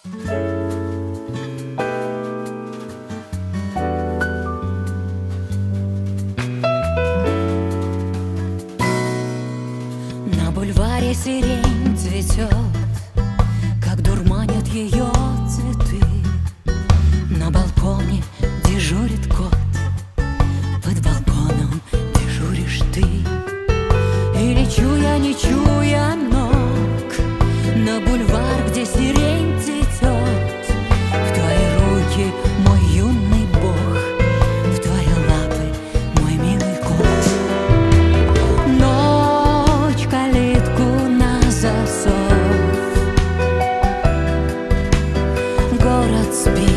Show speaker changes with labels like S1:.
S1: На бульваре сирень цветет, как дурманят ее цветы. На балконе дежурит кот, под балконом дежуришь ты. И лечу я, не чуя ног, на бульвар, где сирень цветет. В твои руки, мой юный бог, в твои лапы, мой милый кот. Ночь, калитку на засов, город спит.